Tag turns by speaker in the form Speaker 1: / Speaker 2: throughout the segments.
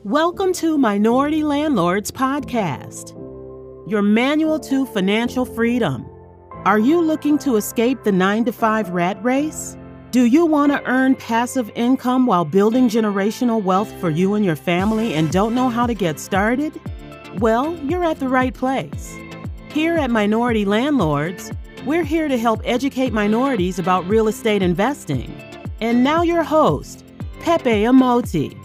Speaker 1: Welcome to Minority Landlords Podcast, your manual to financial freedom. Are you looking to escape the 9-to-5 rat race? Do you want to earn passive income while building generational wealth for you and your family and don't know how to get started? Well, you're at the right place. Here at Minority Landlords, we're here to help educate minorities about real estate investing. And now your host, Pepe Amoti.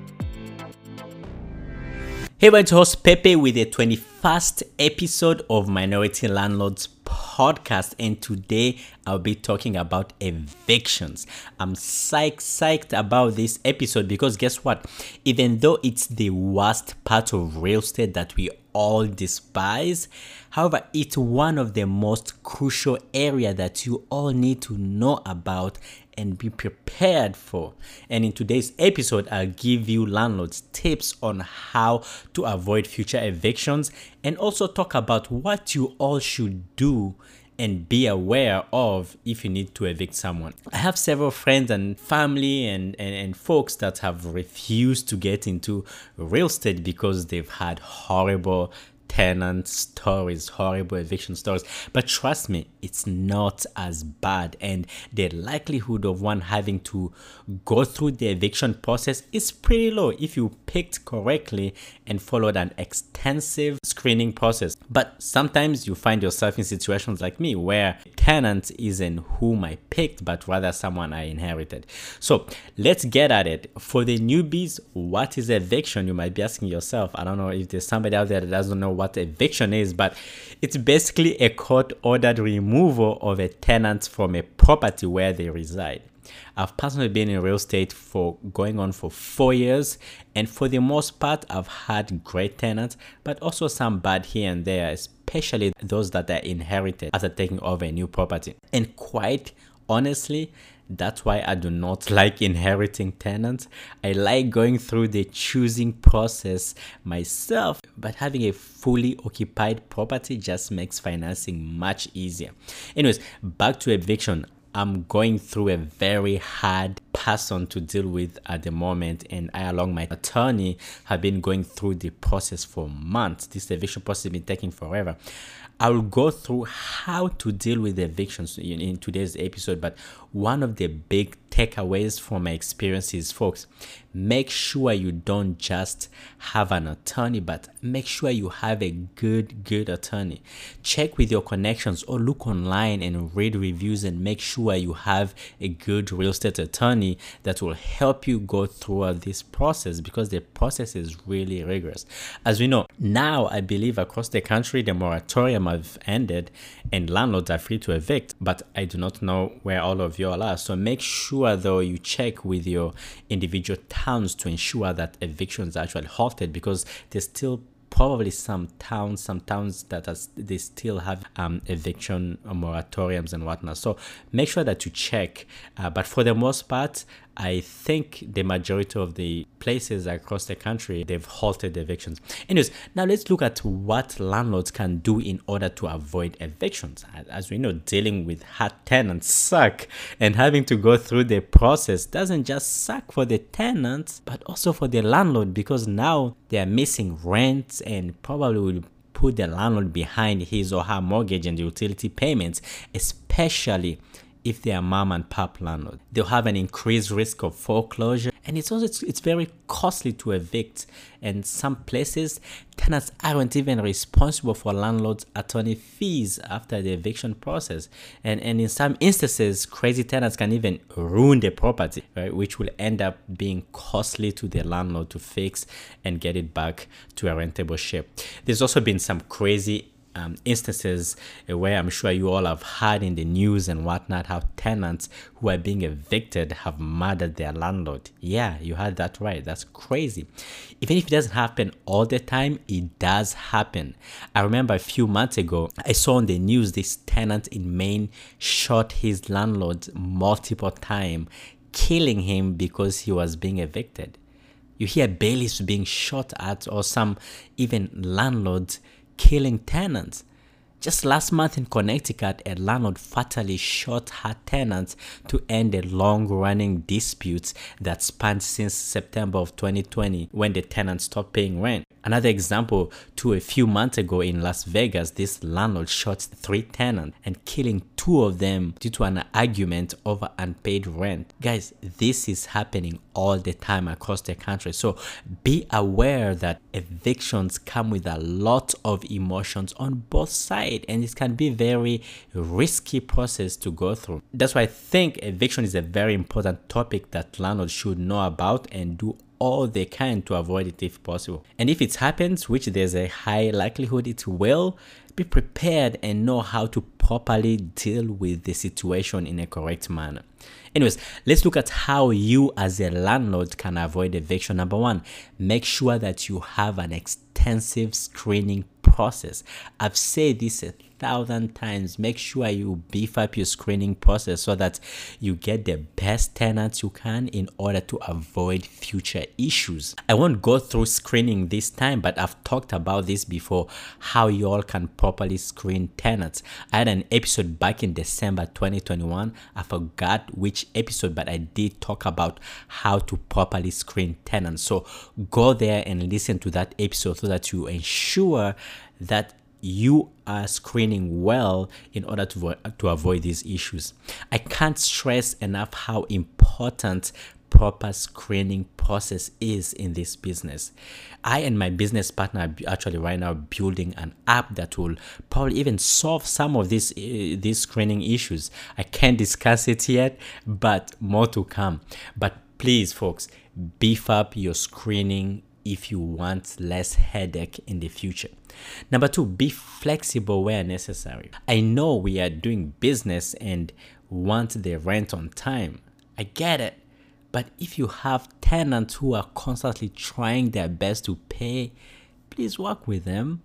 Speaker 2: Hey, everyone, it's host Pepe with the 21st episode of Minority Landlords Podcast, and today I'll be talking about evictions. I'm psyched about this episode because guess what? Even though it's the worst part of real estate that we all despise, however, it's one of the most crucial area that you all need to know about and be prepared for. And in today's episode, I'll give you landlords tips on how to avoid future evictions and also talk about what you all should do and be aware of if you need to evict someone. I have several friends and family and folks that have refused to get into real estate because they've had horrible tenant stories, horrible eviction stories. But trust me, it's not as bad, and the likelihood of one having to go through the eviction process is pretty low if you picked correctly and followed an extensive screening process. But sometimes you find yourself in situations like me where tenant isn't whom I picked, but rather someone I inherited. So let's get at it. For the newbies, what is eviction? You might be asking yourself. I don't know if there's somebody out there that doesn't know what eviction is, but it's basically a court-ordered removal of a tenant from a property where they reside. I've personally been in real estate for going on for 4 years, and for the most part, I've had great tenants, but also some bad here and there, especially those that are inherited after taking over a new property. And quite honestly, that's why I do not like inheriting tenants. I like going through the choosing process myself, but having a fully occupied property just makes financing much easier. Anyways, back to eviction. I'm going through a very hard person to deal with at the moment, and I, along my attorney, have been going through the process for months. This eviction process has been taking forever. I will go through how to deal with evictions in today's episode, but one of the big takeaways from my experience is, folks, make sure you don't just have an attorney, but make sure you have a good attorney. Check with your connections or look online and read reviews and make sure you have a good real estate attorney that will help you go through this process, because the process is really rigorous. As we know, now I believe across the country, the moratorium have ended and landlords are free to evict, but I do not know where all of you all are. So make sure though you check with your individual towns to ensure that evictions are actually halted, because there's still probably some towns that they still have eviction moratoriums and whatnot. So make sure that you check. But for the most part, I think the majority of the places across the country, they've halted evictions. Anyways, now let's look at what landlords can do in order to avoid evictions. As we know, dealing with hard tenants suck, and having to go through the process doesn't just suck for the tenants, but also for the landlord, because now they are missing rent and probably will put the landlord behind his or her mortgage and utility payments, especially if they are mom and pop landlord. They'll have an increased risk of foreclosure, and it's very costly to evict. And some places, tenants aren't even responsible for landlord's attorney fees after the eviction process. And in some instances, crazy tenants can even ruin the property, right? Which will end up being costly to the landlord to fix and get it back to a rentable shape. There's also been some crazy instances where I'm sure you all have heard in the news and whatnot, how tenants who are being evicted have murdered their landlord. Yeah, you heard that right. That's crazy. Even if it doesn't happen all the time, it does happen. I remember a few months ago, I saw on the news this tenant in Maine shot his landlord multiple times, killing him because he was being evicted. You hear bailiffs being shot at, or some even landlords killing tenants. Just last month in Connecticut, a landlord fatally shot her tenants to end a long-running dispute that spanned since September of 2020 when the tenant stopped paying rent. Another example, a few months ago in Las Vegas, this landlord shot 3 tenants and killing 2 of them due to an argument over unpaid rent. Guys, this is happening all the time across the country. So be aware that evictions come with a lot of emotions on both sides, and it can be a very risky process to go through. That's why I think eviction is a very important topic that landlords should know about and do all they can to avoid it if possible. And if it happens, which there's a high likelihood it will, be prepared and know how to properly deal with the situation in a correct manner. Anyways, let's look at how you as a landlord can avoid eviction. Number 1, make sure that you have an extensive screening process. I've said this 1,000 times. Make sure you beef up your screening process so that you get the best tenants you can in order to avoid future issues. I won't go through screening this time, but I've talked about this before, how you all can properly screen tenants. I had an episode back in December 2021. I forgot which episode, but I did talk about how to properly screen tenants. So go there and listen to that episode so that you ensure that you are screening well in order to avoid these issues. I can't stress enough how important proper screening process is in this business. I and my business partner are actually right now building an app that will probably even solve some of these screening issues. I can't discuss it yet, but more to come. But please, folks, beef up your screening if you want less headache in the future. Number 2, be flexible where necessary. I know we are doing business and want the rent on time. I get it. But if you have tenants who are constantly trying their best to pay, please work with them.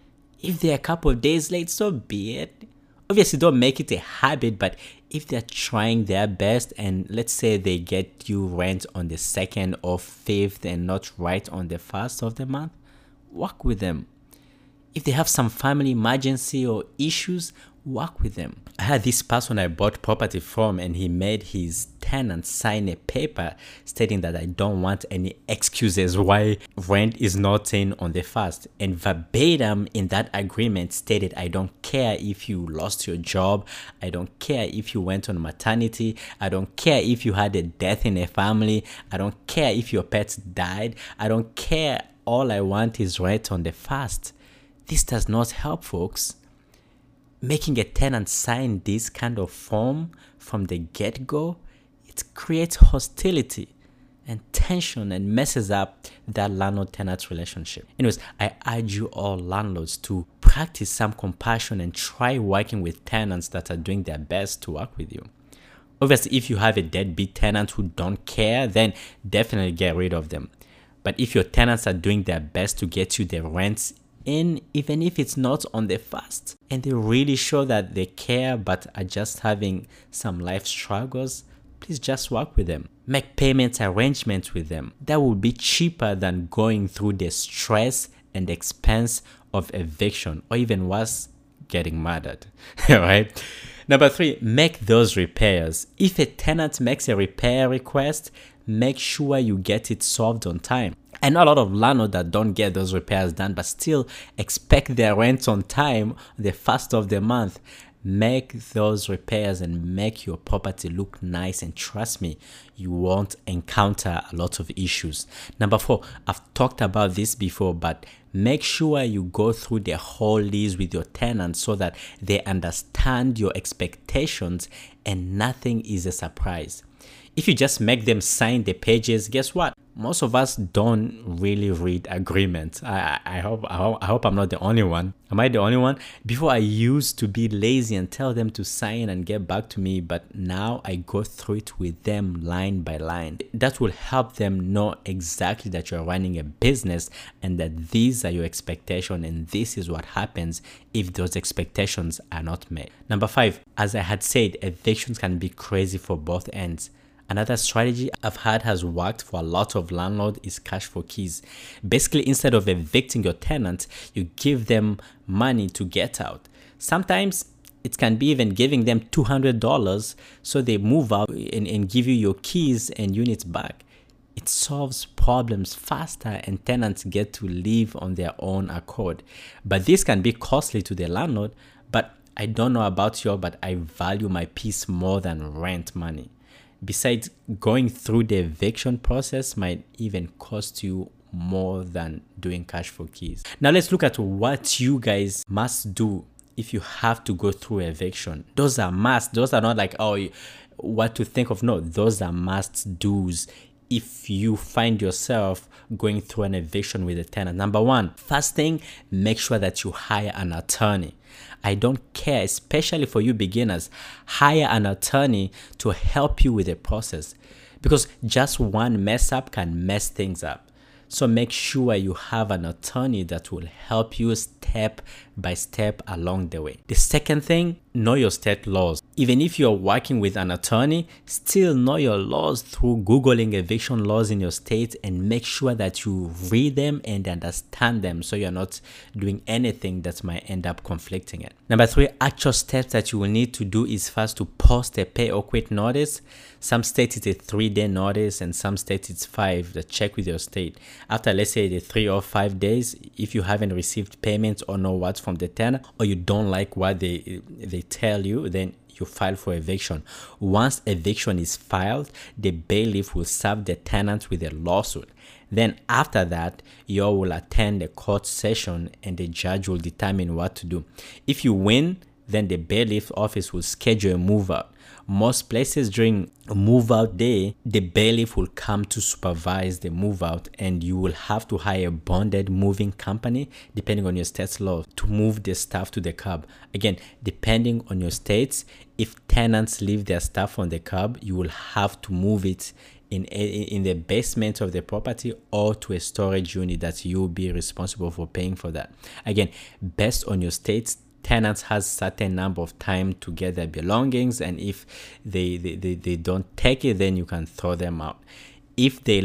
Speaker 2: If they're a couple of days late, so be it. Obviously, don't make it a habit, but if they're trying their best and let's say they get you rent on the 2nd or 5th and not right on the 1st of the month, work with them. If they have some family emergency or issues, work with them. I had this person I bought property from, and he made his tenant sign a paper stating that I don't want any excuses why rent is not in on the 1st. And verbatim in that agreement stated, I don't care if you lost your job, I don't care if you went on maternity, I don't care if you had a death in a family, I don't care if your pets died, I don't care. All I want is rent on the 1st. This does not help, folks. Making a tenant sign this kind of form from the get-go, it creates hostility and tension and messes up that landlord-tenant relationship. Anyways, I urge you all landlords to practice some compassion and try working with tenants that are doing their best to work with you. Obviously, if you have a deadbeat tenant who don't care, then definitely get rid of them. But if your tenants are doing their best to get you the rents in, even if it's not on the 1st, and they really show that they care but are just having some life struggles, please just work with them. Make payment arrangements with them. That will be cheaper than going through the stress and expense of eviction, or even worse, getting murdered. Right? Number 3, make those repairs. If a tenant makes a repair request, make sure you get it solved on time. I know a lot of landlords that don't get those repairs done but still expect their rent on time the 1st of the month. Make those repairs and make your property look nice, and trust me, you won't encounter a lot of issues. Number 4, I've talked about this before, but make sure you go through the whole lease with your tenants so that they understand your expectations and nothing is a surprise. If you just make them sign the pages, guess what? Most of us don't really read agreements. I hope I'm not the only one. Am I the only one? Before, I used to be lazy and tell them to sign and get back to me, but now I go through it with them line by line. That will help them know exactly that you're running a business and that these are your expectations, and this is what happens if those expectations are not met. Number 5, as I had said, evictions can be crazy for both ends. Another strategy I've had has worked for a lot of landlords is cash for keys. Basically, instead of evicting your tenant, you give them money to get out. Sometimes it can be even giving them $200 so they move out and give you your keys and units back. It solves problems faster and tenants get to live on their own accord. But this can be costly to the landlord. But I don't know about you, but I value my peace more than rent money. Besides, going through the eviction process might even cost you more than doing cash for keys. Now let's look at what you guys must do if you have to go through eviction. Those are must. Those are not like, oh, what to think of. No, those are must do's if you find yourself going through an eviction with a tenant. Number one, first thing, make sure that you hire an attorney. I don't care, especially for you beginners, hire an attorney to help you with the process, because just one mess up can mess things up. So make sure you have an attorney that will help you step by step along the way. The second thing, know your state laws. Even if you're working with an attorney, still know your laws through Googling eviction laws in your state and make sure that you read them and understand them so you're not doing anything that might end up conflicting it. Number three, actual steps that you will need to do is first to post a pay or quit notice. Some states it's a 3-day notice and some states it's 5. Check with your state. After, let's say, the 3 or 5 days, if you haven't received payments or know what's from the tenant, or you don't like what they tell you, then you file for eviction. Once eviction is filed, the bailiff will serve the tenant with a lawsuit. Then after that, you will attend a court session and the judge will determine what to do. If you win, then the bailiff office will schedule a move out. Most places during a move out day, the bailiff will come to supervise the move out and you will have to hire a bonded moving company, depending on your state's law, to move the stuff to the curb. Again, depending on your states, if tenants leave their stuff on the curb, you will have to move it in the basement of the property or to a storage unit that you will be responsible for paying for that. Again, based on your states, tenants has certain number of time to get their belongings, and if they don't take it, then you can throw them out. If they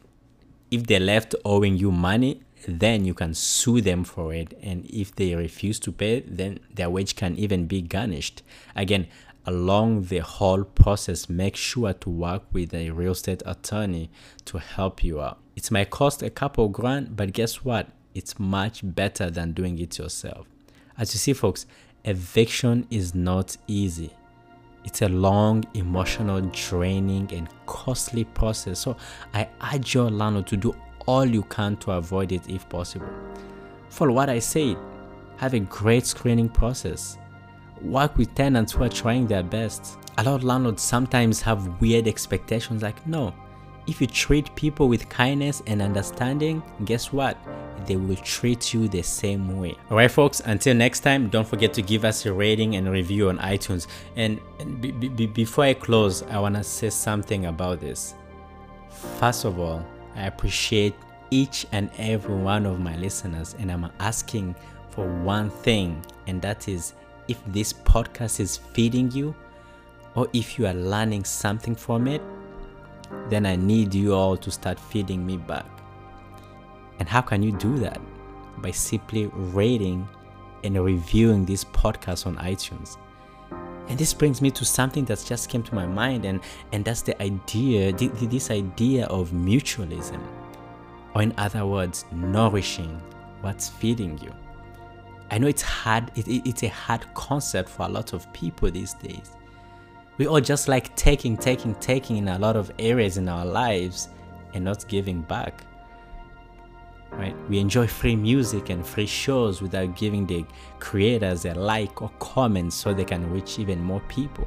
Speaker 2: left owing you money, then you can sue them for it, and if they refuse to pay, then their wage can even be garnished. Again, along the whole process, make sure to work with a real estate attorney to help you out. It might cost a couple grand, but guess what? It's much better than doing it yourself. As you see, folks, eviction is not easy. It's a long, emotional, draining, and costly process. So I urge your landlord to do all you can to avoid it if possible. Follow what I said. Have a great screening process. Work with tenants who are trying their best. A lot of landlords sometimes have weird expectations like, no, if you treat people with kindness and understanding, guess what? They will treat you the same way. Alright folks, until next time, don't forget to give us a rating and review on iTunes. And before I close, I want to say something about this. First of all, I appreciate each and every one of my listeners, and I'm asking for one thing, and that is, if this podcast is feeding you or if you are learning something from it, then I need you all to start feeding me back. And how can you do that? By simply rating and reviewing this podcast on iTunes. And this brings me to something that just came to my mind, and that's the idea, this idea of mutualism, or in other words, nourishing what's feeding you. I know it's hard, it's a hard concept for a lot of people these days. We all just like taking in a lot of areas in our lives and not giving back. Right? We enjoy free music and free shows without giving the creators a like or comment so they can reach even more people.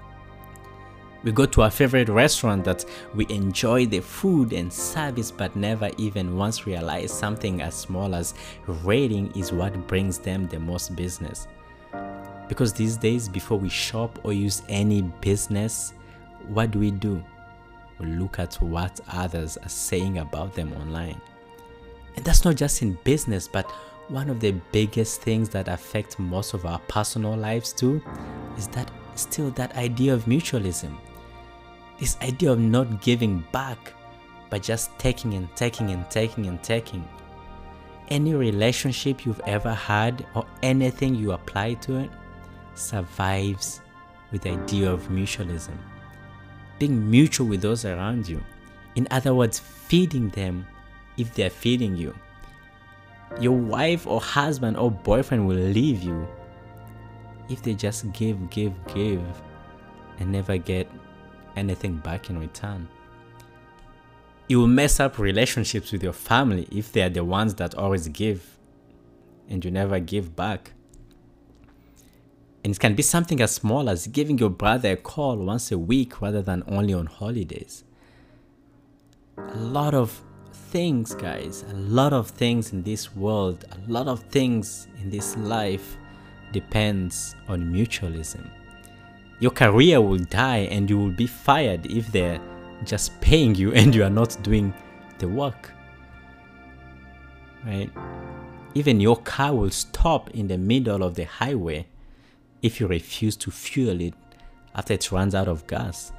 Speaker 2: We go to our favorite restaurant that we enjoy the food and service, but never even once realize something as small as rating is what brings them the most business. Because these days, before we shop or use any business, what do? We look at what others are saying about them online. And that's not just in business, but one of the biggest things that affect most of our personal lives too is that still that idea of mutualism. This idea of not giving back, but just taking and taking and taking and taking. any relationship you've ever had or anything you apply to it survives with the idea of mutualism. Being mutual with those around you. In other words, feeding them if they're feeding you. Your wife or husband or boyfriend will leave you if they just give, and never get anything back in return. You will mess up relationships with your family if they are the ones that always give and you never give back. And it can be something as small as giving your brother a call once a week rather than only on holidays. A lot of things, guys, a lot of things in this world, a lot of things in this life depends on mutualism. Your career will die and you will be fired if they're just paying you and you are not doing the work, right? Even your car will stop in the middle of the highway if you refuse to fuel it after it runs out of gas.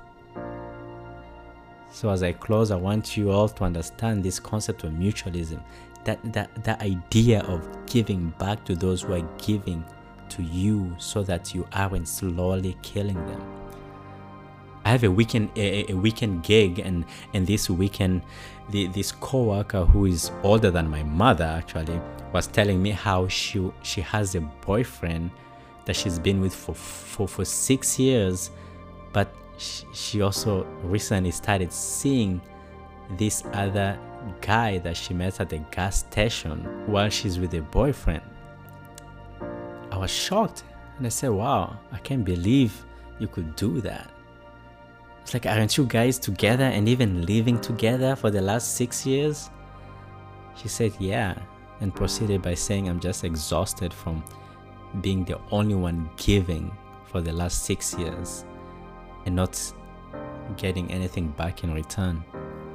Speaker 2: So as I close, I want you all to understand this concept of mutualism, that idea of giving back to those who are giving to you so that you aren't slowly killing them. I have a weekend gig, and this weekend this co-worker who is older than my mother actually was telling me how she has a boyfriend that she's been with for 6 years, but she also recently started seeing this other guy that she met at the gas station while she's with a boyfriend. I was shocked and I said, wow, I can't believe you could do that. It's like, aren't you guys together and even living together for the last 6 years? She said, yeah, and proceeded by saying, I'm just exhausted from being the only one giving for the last 6 years and not getting anything back in return.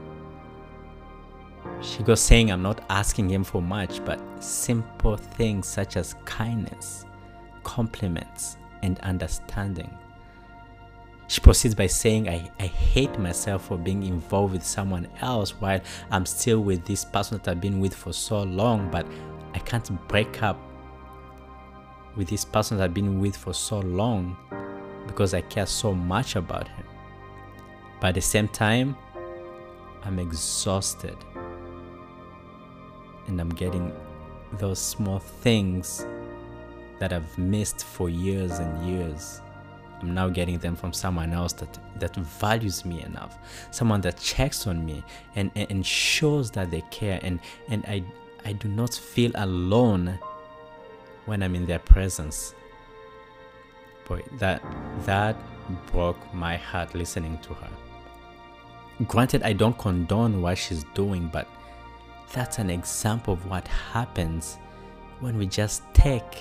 Speaker 2: She goes saying, I'm not asking him for much, but simple things such as kindness, compliments, and understanding. She proceeds by saying, I hate myself for being involved with someone else while I'm still with this person that I've been with for so long, but I can't break up with this person that I've been with for so long because I care so much about him. But at the same time, I'm exhausted. And I'm getting those small things that I've missed for years and years. I'm now getting them from someone else that values me enough, someone that checks on me and shows that they care, and I do not feel alone when I'm in their presence. Boy, that broke my heart listening to her. Granted, I don't condone what she's doing, but that's an example of what happens when we just take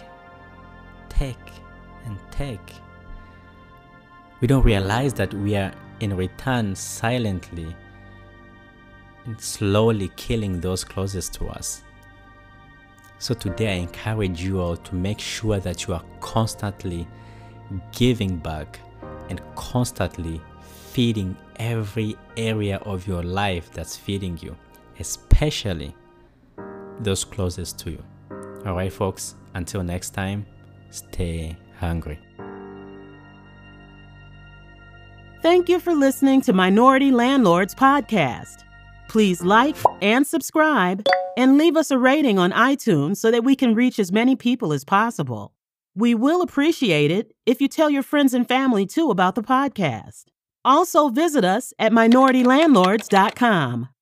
Speaker 2: and take. We don't realize that we are in return silently and slowly killing those closest to us. So today I encourage you all to make sure that you are constantly giving back and constantly feeding every area of your life that's feeding you, especially those closest to you. All right, folks, until next time, stay hungry.
Speaker 1: Thank you for listening to Minority Landlords Podcast. Please like and subscribe and leave us a rating on iTunes so that we can reach as many people as possible. We will appreciate it if you tell your friends and family too about the podcast. Also visit us at minoritylandlords.com.